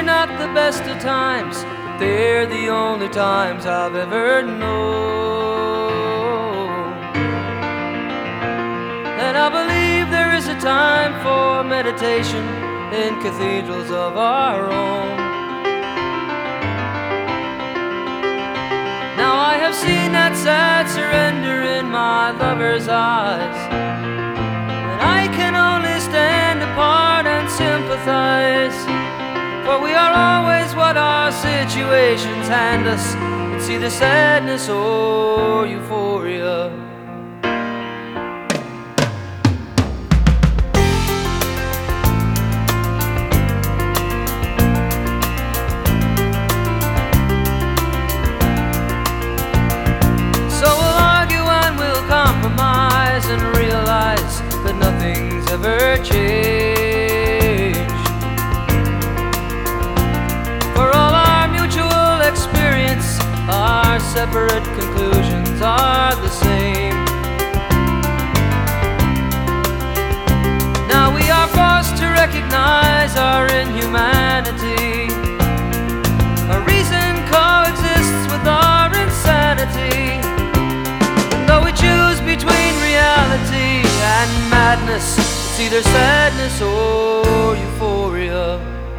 they're not the best of times, but they're the only times I've ever known. And I believe there is a time for meditation in cathedrals of our own. Now I have seen that sad surrender in my lover's eyes, and I can only stand apart and sympathize, for we are always what our situations hand us. It's either sadness or euphoria. And realize that nothing's ever changed, for all our mutual experience, our separate conclusions are the same. Now we are forced to recognize our inhumanity. A reason coexists with our insanity, and though we choose between reality and madness, it's either sadness or euphoria.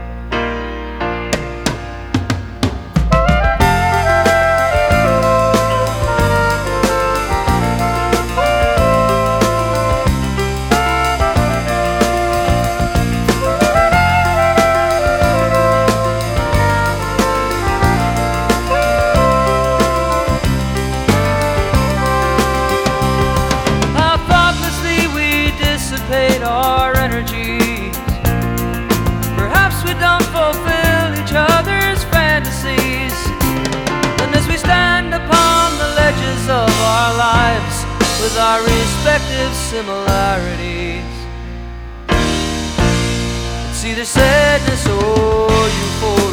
Our energies, perhaps we don't fulfill each other's fantasies, and as we stand upon the ledges of our lives with our respective similarities, it's either sadness or euphoria.